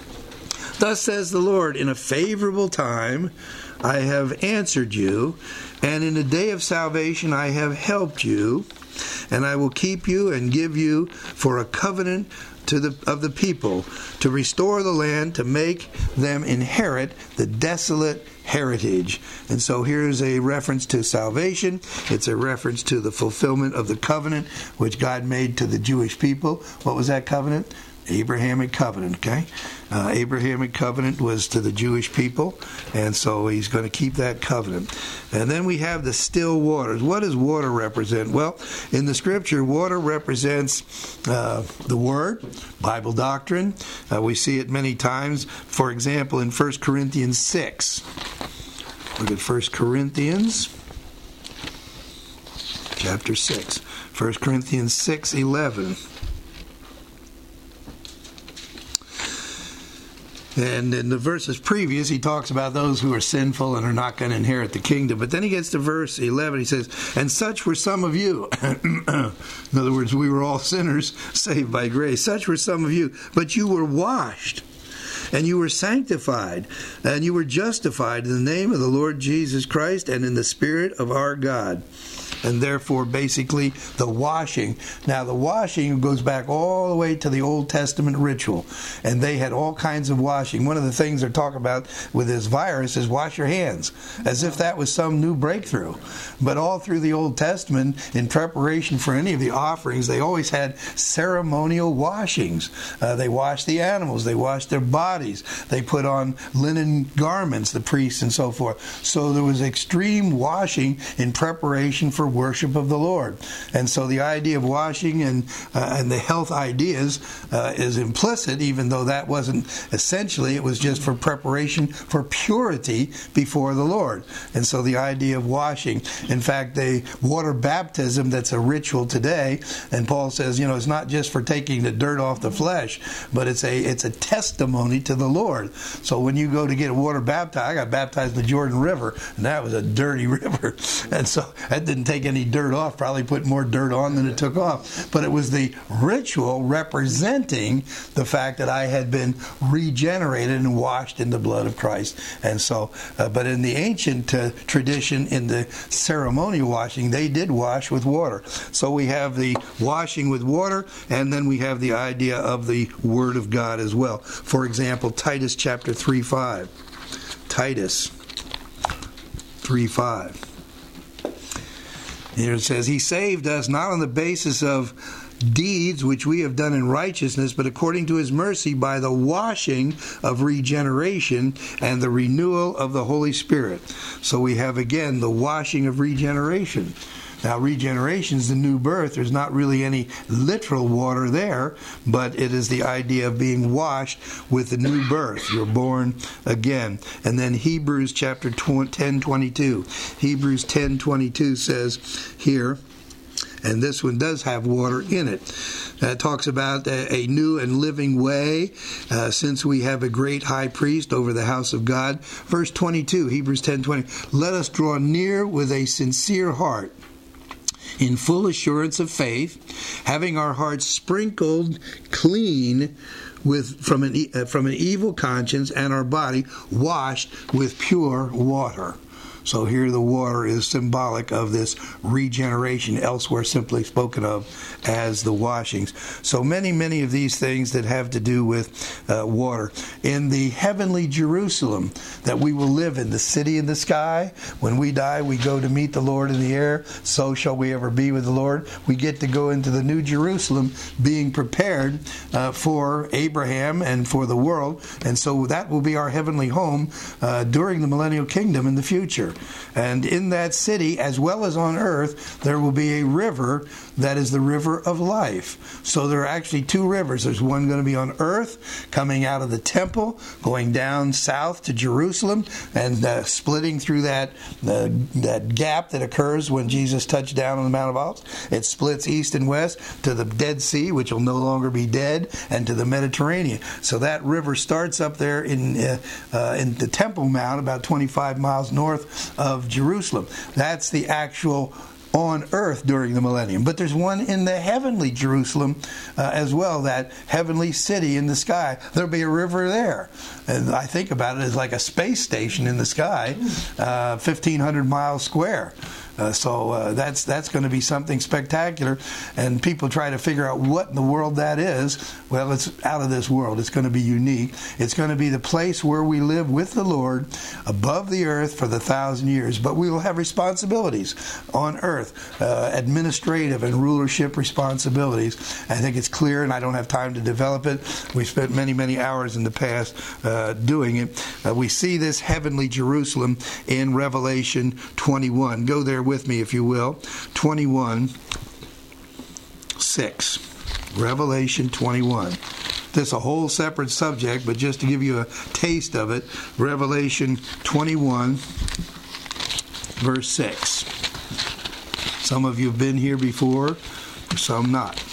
Thus says the Lord, in a favorable time I have answered you, and in the day of salvation I have helped you, and I will keep you and give you for a covenant to the of the people, to restore the land, to make them inherit the desolate heritage. And so here's a reference to salvation. It's a reference to the fulfillment of the covenant which God made to the Jewish people. What was that covenant? Abrahamic covenant, okay? Uh, Abrahamic covenant was to the Jewish people, and so he's going to keep that covenant. And then we have the still waters. What does water represent? Well, in the Scripture, water represents uh, the Word, Bible doctrine. Uh, we see it many times. For example, in First Corinthians six. Look at First Corinthians chapter six. First Corinthians six eleven. And in the verses previous, he talks about those who are sinful and are not going to inherit the kingdom. But then he gets to verse eleven. He says, and such were some of you. In other words, we were all sinners saved by grace. Such were some of you. But you were washed, and you were sanctified, and you were justified in the name of the Lord Jesus Christ and in the Spirit of our God. And therefore, basically, the washing. Now, the washing goes back all the way to the Old Testament ritual. And they had all kinds of washing. One of the things they're talking about with this virus is wash your hands, as if that was some new breakthrough. But all through the Old Testament, in preparation for any of the offerings, they always had ceremonial washings. Uh, they washed the animals. They washed their bodies. They put on linen garments, the priests and so forth. So there was extreme washing in preparation for worship of the Lord. And so the idea of washing and uh, and the health ideas uh, is implicit, even though that wasn't essentially, it was just for preparation for purity before the Lord. And so the idea of washing, in fact, the water baptism that's a ritual today, and Paul says, you know, it's not just for taking the dirt off the flesh, but it's a it's a testimony to the Lord. So when you go to get water baptized, I got baptized in the Jordan River, and that was a dirty river. And so that didn't take any dirt off, probably put more dirt on than it took off. But it was the ritual representing the fact that I had been regenerated and washed in the blood of Christ. And so, uh, but in the ancient uh, tradition, in the ceremonial washing, they did wash with water. So we have the washing with water, and then we have the idea of the Word of God as well. For example, Titus chapter three five. Titus three five. Here it says, he saved us not on the basis of deeds which we have done in righteousness, but according to his mercy by the washing of regeneration and the renewal of the Holy Spirit. So we have again the washing of regeneration. Now, regeneration is the new birth. There's not really any literal water there, but it is the idea of being washed with the new birth. You're born again. And then Hebrews chapter ten twenty-two. Hebrews ten twenty-two says here, and this one does have water in it. It talks about a, a new and living way, uh, since we have a great high priest over the house of God. Verse twenty-two, Hebrews ten twenty, let us draw near with a sincere heart, in full assurance of faith, having our hearts sprinkled clean with from an uh, from an evil conscience, and our body washed with pure water. So here the water is symbolic of this regeneration, elsewhere simply spoken of as the washings. So many, many of these things that have to do with uh, water. In the heavenly Jerusalem that we will live in, the city in the sky, when we die, we go to meet the Lord in the air. So shall we ever be with the Lord. We get to go into the new Jerusalem being prepared uh, for Abraham and for the world. And so that will be our heavenly home uh, during the millennial kingdom in the future. And in that city, as well as on earth, there will be a river that is the river of life. So there are actually two rivers. There's one going to be on earth, coming out of the temple, going down south to Jerusalem, and uh, splitting through that uh, that gap that occurs when Jesus touched down on the Mount of Olives. It splits east and west to the Dead Sea, which will no longer be dead, and to the Mediterranean. So that river starts up there in uh, uh, in the Temple Mount, about twenty-five miles north of Jerusalem. That's the actual on earth during the millennium. But there's one in the heavenly Jerusalem uh, as well, that heavenly city in the sky. There'll be a river there. And I think about it as like a space station in the sky, uh, fifteen hundred miles square. Uh, so uh, that's that's going to be something spectacular, and people try to figure out what in the world that is. Well, it's out of this world. It's going to be unique. It's going to be the place where we live with the Lord above the earth for the thousand years. But we will have responsibilities on earth, uh, administrative and rulership responsibilities. I think it's clear, and I don't have time to develop it. We spent many, many hours in the past uh, doing it. Uh, we see this heavenly Jerusalem in Revelation twenty-one. Go there with me, if you will. twenty-one six. Revelation twenty-one. This is a whole separate subject, but just to give you a taste of it, Revelation twenty-one, verse six. Some of you have been here before, some not.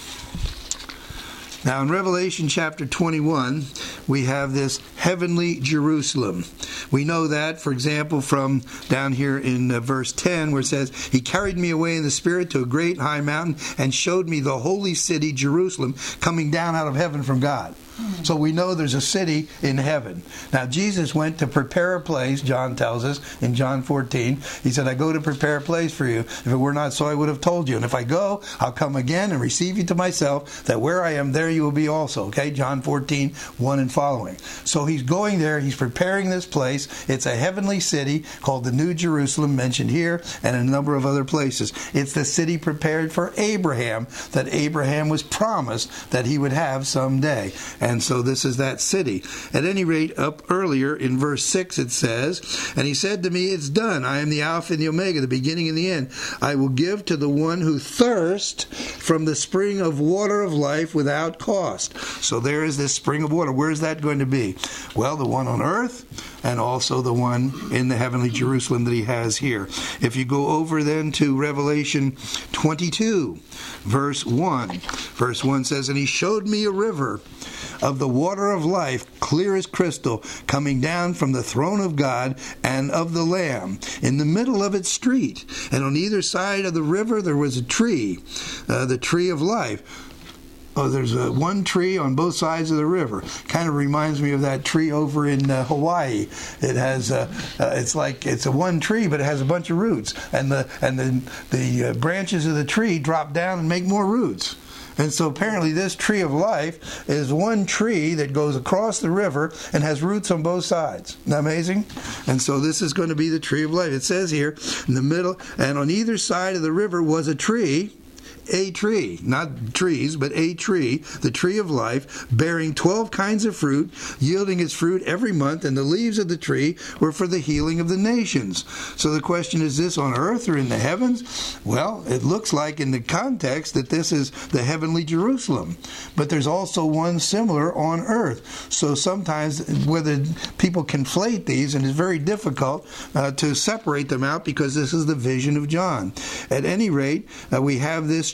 Now in Revelation chapter twenty-one, we have this heavenly Jerusalem. We know that, for example, from down here in uh, verse ten, where it says, He carried me away in the Spirit to a great high mountain and showed me the holy city, Jerusalem, coming down out of heaven from God. So we know there's a city in heaven. Now, Jesus went to prepare a place, John tells us in John fourteen. He said, I go to prepare a place for you. If it were not so, I would have told you. And if I go, I'll come again and receive you to myself, that where I am, there you will be also. Okay, John fourteen, one and following. So he's going there. He's preparing this place. It's a heavenly city called the New Jerusalem, mentioned here, and a number of other places. It's the city prepared for Abraham, that Abraham was promised that he would have someday. And so this is that city. At any rate, up earlier in verse six it says, And he said to me, It's done. I am the Alpha and the Omega, the beginning and the end. I will give to the one who thirsts from the spring of water of life without cost. So there is this spring of water. Where is that going to be? Well, the one on earth, and also the one in the heavenly Jerusalem that he has here. If you go over then to Revelation twenty-two, verse one. Verse one says, And he showed me a river of the water of life, clear as crystal, coming down from the throne of God and of the Lamb, in the middle of its street. And on either side of the river there was a tree, uh, the tree of life. Oh, there's a, one tree on both sides of the river. Kind of reminds me of that tree over in uh, Hawaii. It has, uh, uh, it's like it's a one tree, but it has a bunch of roots, and the and the the uh, branches of the tree drop down and make more roots. And so apparently this tree of life is one tree that goes across the river and has roots on both sides. Isn't that amazing? And so this is going to be the tree of life. It says here in the middle, and on either side of the river was a tree, a tree, not trees, but a tree, the tree of life, bearing twelve kinds of fruit, yielding its fruit every month, and the leaves of the tree were for the healing of the nations. So the question, is this on earth or in the heavens? Well, it looks like in the context that this is the heavenly Jerusalem. But there's also one similar on earth. So sometimes whether people conflate these, and it's very difficult uh, to separate them out, because this is the vision of John. At any rate, uh, we have this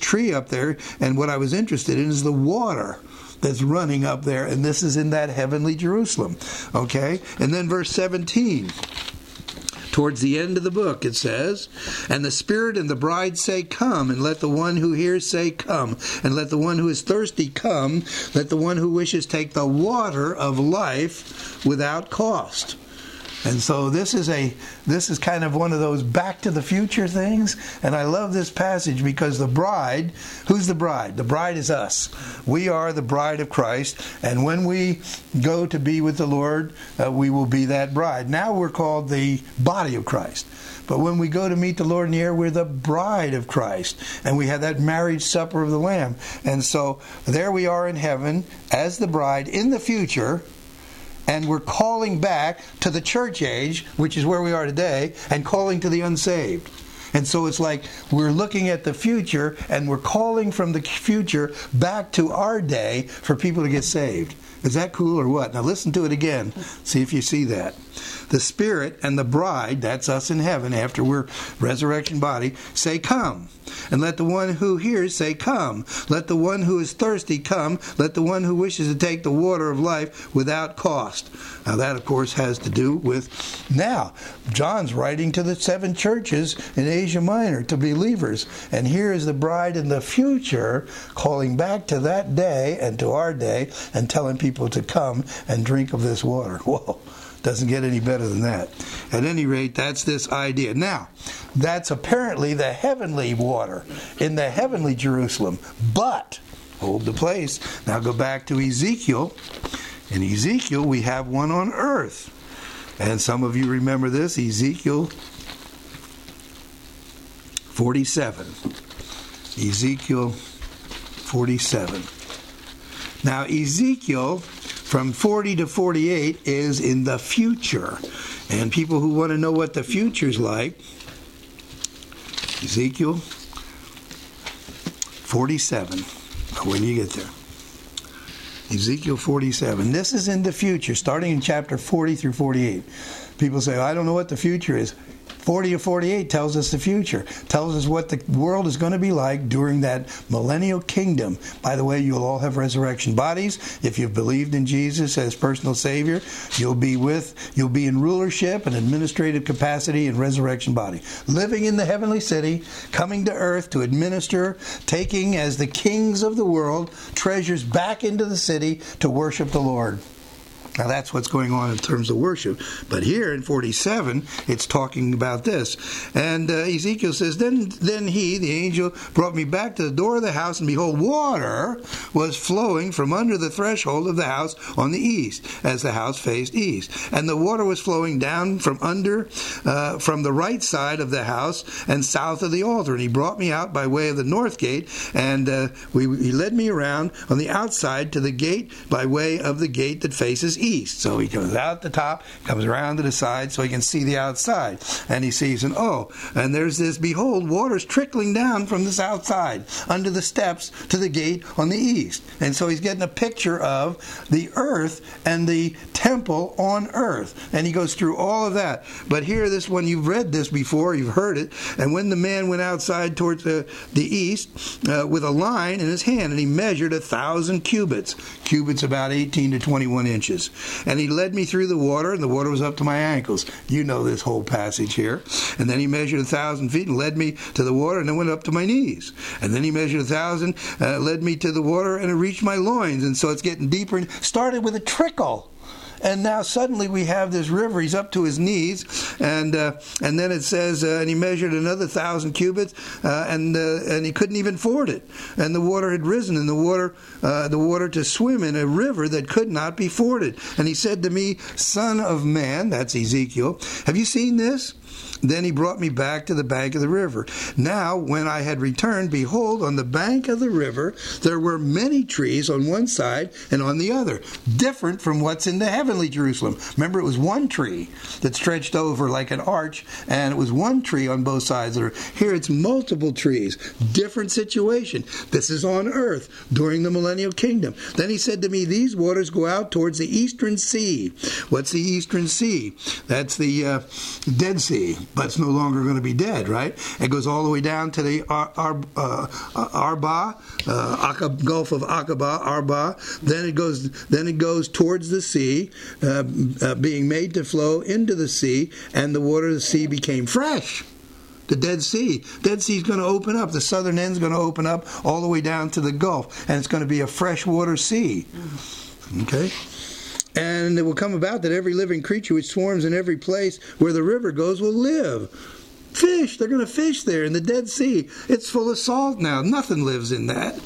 tree up there, and what I was interested in is the water that's running up there, and this is in that heavenly Jerusalem. Okay? And then verse seventeen. Towards the end of the book, it says, "And the Spirit and the bride say, Come, and let the one who hears say, Come, and let the one who is thirsty come, let the one who wishes take the water of life without cost." And so this is a this is kind of one of those Back to the Future things. And I love this passage because the bride, who's the bride? The bride is us. We are the bride of Christ. And when we go to be with the Lord, uh, we will be that bride. Now we're called the body of Christ. But when we go to meet the Lord in the air, we're the bride of Christ. And we have that marriage supper of the Lamb. And so there we are in heaven as the bride in the future. And we're calling back to the church age, which is where we are today, and calling to the unsaved. And so it's like we're looking at the future, and we're calling from the future back to our day for people to get saved. Is that cool or what? Now listen to it again. See if you see that. The Spirit and the bride, that's us in heaven after we're resurrection body, say, Come. And let the one who hears say, Come. Let the one who is thirsty come. Let the one who wishes to take the water of life without cost. Now that, of course, has to do with now. John's writing to the seven churches in Asia Minor, to believers. And here is the bride in the future calling back to that day and to our day and telling people to come and drink of this water. Whoa. Doesn't get any better than that. At any rate, that's this idea. Now, that's apparently the heavenly water in the heavenly Jerusalem. But, hold the place. Now go back to Ezekiel. In Ezekiel, we have one on earth. And some of you remember this, Ezekiel forty-seven. Ezekiel forty-seven. Now, Ezekiel from forty to forty-eight is in the future. And people who want to know what the future's like, Ezekiel forty-seven. When you get there. Ezekiel forty-seven. This is in the future, starting in chapter forty through forty-eight. People say, I don't know what the future is. forty to forty-eight tells us the future, tells us what the world is going to be like during that millennial kingdom. By the way, you'll all have resurrection bodies. If you've believed in Jesus as personal Savior, you'll be with, you'll be in rulership and administrative capacity and resurrection body. Living in the heavenly city, coming to earth to administer, taking as the kings of the world treasures back into the city to worship the Lord. Now that's what's going on in terms of worship. But here in forty-seven, it's talking about this. And uh, Ezekiel says, then, then he, the angel, brought me back to the door of the house, and behold, water was flowing from under the threshold of the house on the east, as the house faced east. And the water was flowing down from under, uh, from the right side of the house and south of the altar. And he brought me out by way of the north gate, and uh, we, he led me around on the outside to the gate by way of the gate that faces east. East. So he comes out the top, comes around to the side so he can see the outside. And he sees, and oh, and there's this, behold, water's trickling down from this outside under the steps to the gate on the east. And so he's getting a picture of the earth and the temple on earth. And he goes through all of that. But here, this one, you've read this before, you've heard it. And when the man went outside towards uh, the east uh, with a line in his hand, and he measured a thousand cubits. Cubits about eighteen to twenty-one inches. And he led me through the water, and the water was up to my ankles. You know this whole passage here. And then he measured a thousand feet and led me to the water, and it went up to my knees. And then he measured a thousand, uh, led me to the water, and it reached my loins. And so it's getting deeper. And started with a trickle. And now suddenly we have this river. He's up to his knees, and uh, and then it says, uh, and he measured another thousand cubits, uh, and uh, and he couldn't even ford it. And the water had risen, and the water uh, the water to swim in a river that could not be forded. And he said to me, Son of man, that's Ezekiel, have you seen this? Then he brought me back to the bank of the river. Now, when I had returned, behold, on the bank of the river, there were many trees on one side and on the other, different from what's in the heavenly Jerusalem. Remember, it was one tree that stretched over like an arch, and it was one tree on both sides. Here it's multiple trees, different situation. This is on earth during the millennial kingdom. Then he said to me, these waters go out towards the eastern sea. What's the eastern sea? That's the uh, Dead Sea. Sea, but it's no longer going to be dead, right? It goes all the way down to the Ar- Ar- uh, Arba, uh, Aqab, Gulf of Aqaba, Arba. Then it goes, then it goes towards the sea, uh, uh, being made to flow into the sea, and the water of the sea became fresh. The Dead Sea. Dead Sea is going to open up. The southern end is going to open up all the way down to the Gulf, and it's going to be a freshwater sea. Okay? And it will come about that every living creature which swarms in every place where the river goes will live. Fish, they're going to fish there in the Dead Sea. It's full of salt now. Nothing lives in that.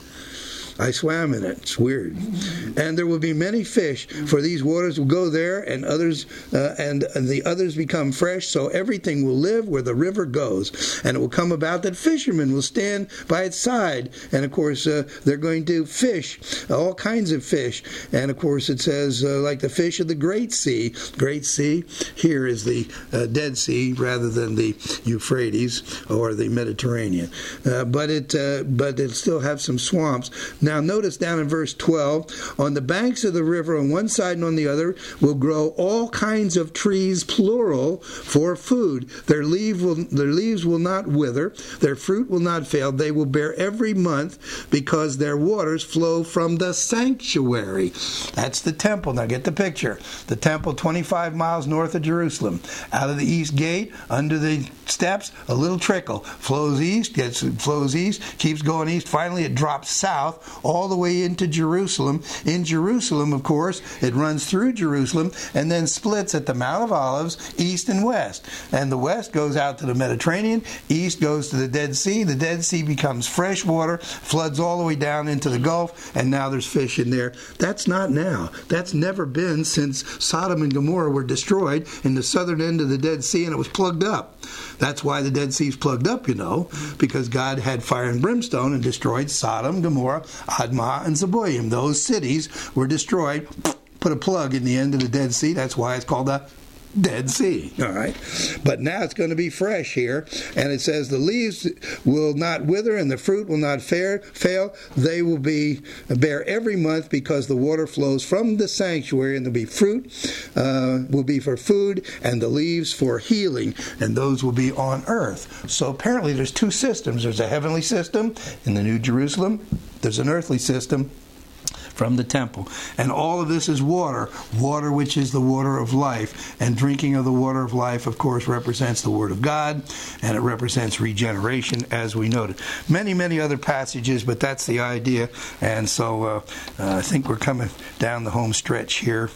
I swam in it. It's weird. And there will be many fish, for these waters will go there, and others, uh, and, and the others become fresh. So everything will live where the river goes. And it will come about that fishermen will stand by its side. And of course, uh, they're going to fish all kinds of fish. And of course, it says uh, like the fish of the Great Sea. Great Sea here is the uh, Dead Sea rather than the Euphrates or the Mediterranean. Uh, but it, uh, but it still have some swamps. Now notice down in verse twelve, on the banks of the river on one side and on the other will grow all kinds of trees, plural, for food. Their, leaf will, their leaves will not wither, their fruit will not fail. They will bear every month because their waters flow from the sanctuary. That's the temple. Now get the picture. The temple twenty-five miles north of Jerusalem. Out of the east gate, under the steps, a little trickle. Flows east, gets flows east, keeps going east. Finally it drops south all the way into Jerusalem. In Jerusalem, of course, it runs through Jerusalem and then splits at the Mount of Olives, east and west. And the west goes out to the Mediterranean, east goes to the Dead Sea. The Dead Sea becomes fresh water, floods all the way down into the Gulf, and now there's fish in there. That's not now. That's never been since Sodom and Gomorrah were destroyed in the southern end of the Dead Sea, and it was plugged up. That's why the Dead Sea is plugged up, you know, because God had fire and brimstone and destroyed Sodom, Gomorrah, Admah, and Zeboim. Those cities were destroyed. Put a plug in the end of the Dead Sea. That's why it's called the Dead Sea. All right. But now it's going to be fresh here. And it says the leaves will not wither and the fruit will not fail. They will be bear every month because the water flows from the sanctuary, and there'll be fruit uh, will be for food and the leaves for healing, and those will be on earth. So apparently there's two systems. There's a heavenly system in the New Jerusalem. There's an earthly system from the temple. And all of this is water, water which is the water of life. And drinking of the water of life, of course, represents the Word of God, and it represents regeneration, as we noted. Many, many other passages, but that's the idea. And so uh, uh, I think we're coming down the home stretch here.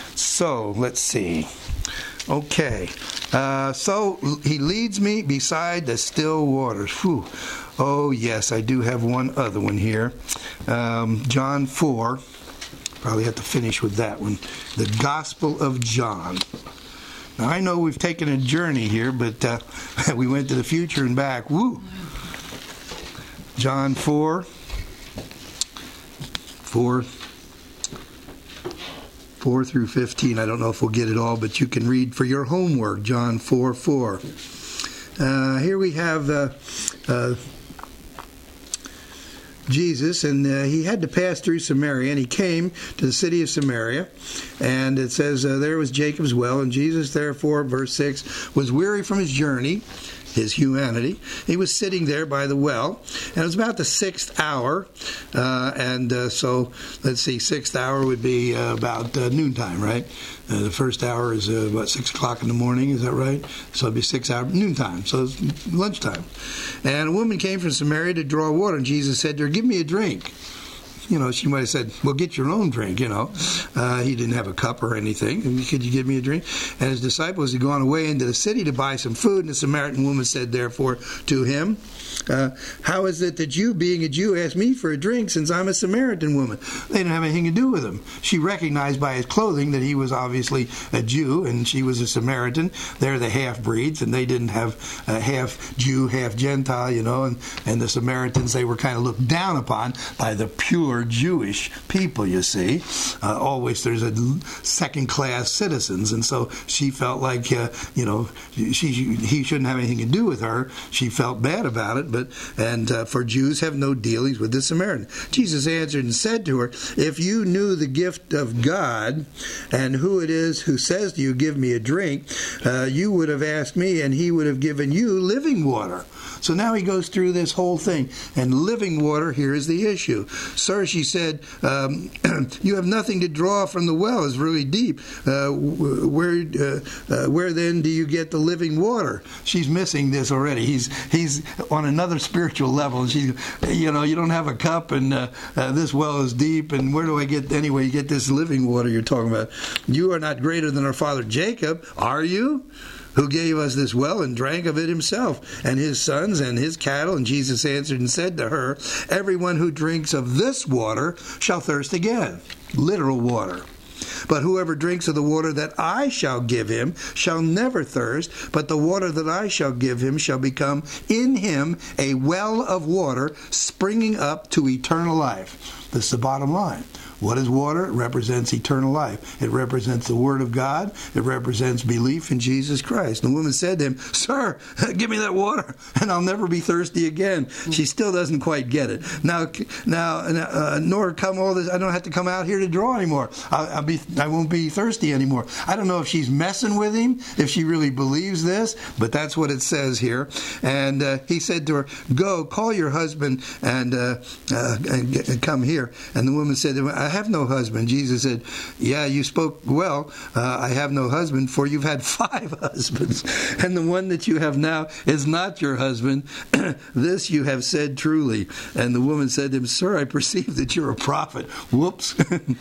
So, let's see. Okay. Uh, so, he leads me beside the still waters. Whew. Oh, yes, I do have one other one here. Um, John four. Probably have to finish with that one. The Gospel of John. Now, I know we've taken a journey here, but uh, we went to the future and back. Woo! John four. four. four through fifteen. I don't know if we'll get it all, but you can read for your homework, John four four. Uh, here we have uh, uh, Jesus, and uh, he had to pass through Samaria, and he came to the city of Samaria, and it says uh, there was Jacob's well, and Jesus therefore, verse six, was weary from his journey, his humanity. He was sitting there by the well, and it was about the sixth hour, uh, and uh, so, let's see, sixth hour would be uh, about uh, noontime, right? Uh, the first hour is, uh, what, six o'clock in the morning, is that right? So it'd be six hours, noontime, so it's lunchtime. And a woman came from Samaria to draw water, and Jesus said to her, give me a drink. You know, she might have said, well, get your own drink, you know. Uh, he didn't have a cup or anything. Could you give me a drink? And his disciples had gone away into the city to buy some food, and the Samaritan woman said, therefore, to him, uh, how is it that you, being a Jew, ask me for a drink since I'm a Samaritan woman? They didn't have anything to do with him. She recognized by his clothing that he was obviously a Jew, and she was a Samaritan. They're the half-breeds, and they didn't have a half Jew, half Gentile, you know, and, and the Samaritans, they were kind of looked down upon by the pure were Jewish people, you see. Uh, always there's a second-class citizens, and so she felt like, uh, you know, she he shouldn't have anything to do with her. She felt bad about it, but and uh, for Jews have no dealings with the Samaritan. Jesus answered and said to her, if you knew the gift of God and who it is who says to you, give me a drink, uh, you would have asked me, and he would have given you living water. So now he goes through this whole thing. And living water, here is the issue. Sir, she said, um, you have nothing to draw from the well. It's really deep. Uh, where uh, uh, where then do you get the living water? She's missing this already. He's he's on another spiritual level. And she's, you know, you don't have a cup, and uh, uh, this well is deep, and where do I get, anyway, you get this living water you're talking about? You are not greater than our father Jacob, are you? Who gave us this well and drank of it himself, and his sons and his cattle. And Jesus answered and said to her, everyone who drinks of this water shall thirst again. Literal water. But whoever drinks of the water that I shall give him shall never thirst, but the water that I shall give him shall become in him a well of water springing up to eternal life. This is the bottom line. What is water? It represents eternal life. It represents the Word of God. It represents belief in Jesus Christ. And the woman said to him, Sir, give me that water, and I'll never be thirsty again. She still doesn't quite get it. Now, now, uh, nor come all this. I don't have to come out here to draw anymore. I'll, I'll be, I won't be thirsty anymore. I don't know if she's messing with him, if she really believes this, but that's what it says here. And uh, he said to her, Go, call your husband and, uh, uh, and, get, and come here. And the woman said to him, I have no husband. Jesus said, yeah, you spoke well. Uh, I have no husband, for you've had five husbands, and the one that you have now is not your husband. This you have said truly. And the woman said to him, Sir, I perceive that you're a prophet. Whoops.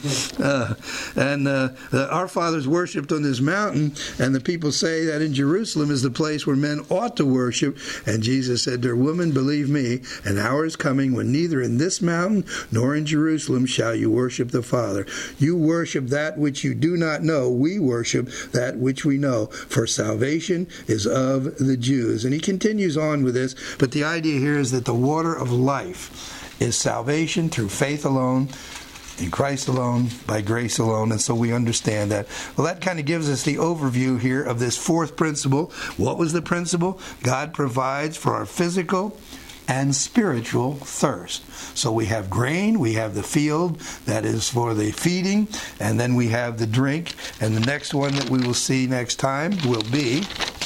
uh, and uh, our fathers worshipped on this mountain, and the people say that in Jerusalem is the place where men ought to worship. And Jesus said to her, Woman, believe me, an hour is coming when neither in this mountain nor in Jerusalem shall you worship the Father. You worship that which you do not know. We worship that which we know, for salvation is of the Jews. And he continues on with this, but the idea here is that the water of life is salvation through faith alone, in Christ alone, by grace alone. And so we understand that. Well, that kind of gives us the overview here of this fourth principle. What was the principle? God provides for our physical and spiritual thirst. So we have grain, we have the field that is for the feeding, and then we have the drink. And the next one that we will see next time will be,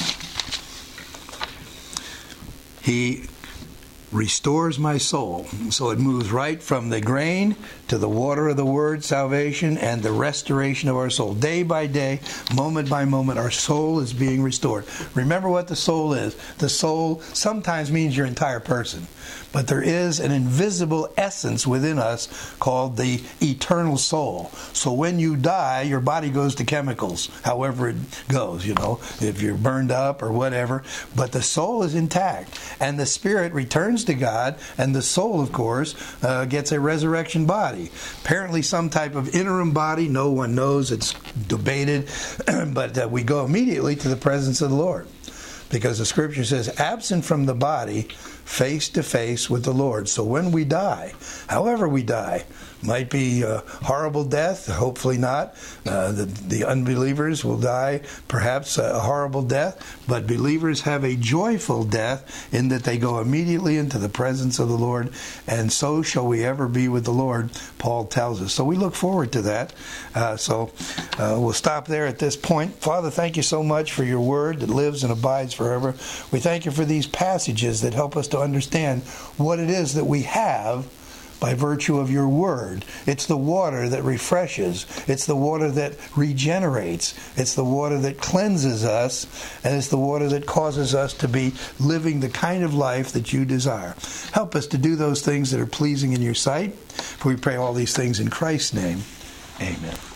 He restores my soul. So it moves right from the grain to the water of the Word, salvation, and the restoration of our soul. Day by day, moment by moment, our soul is being restored. Remember what the soul is. The soul sometimes means your entire person. But there is an invisible essence within us called the eternal soul. So when you die, your body goes to chemicals, however it goes, you know, if you're burned up or whatever. But the soul is intact. And the spirit returns to God, and the soul, of course, uh, gets a resurrection body. Apparently some type of interim body, no one knows, it's debated, but uh, we go immediately to the presence of the Lord. Because the Scripture says, absent from the body, face to face with the Lord. So when we die, however we die, might be a horrible death, hopefully not. Uh, the, the unbelievers will die perhaps a horrible death, but believers have a joyful death in that they go immediately into the presence of the Lord, and so shall we ever be with the Lord, Paul tells us. So we look forward to that. Uh, so uh, we'll stop there at this point. Father, thank you so much for your word that lives and abides forever. We thank you for these passages that help us to understand what it is that we have by virtue of your word. It's the water that refreshes. It's the water that regenerates. It's the water that cleanses us. And it's the water that causes us to be living the kind of life that you desire. Help us to do those things that are pleasing in your sight. For we pray all these things in Christ's name. Amen.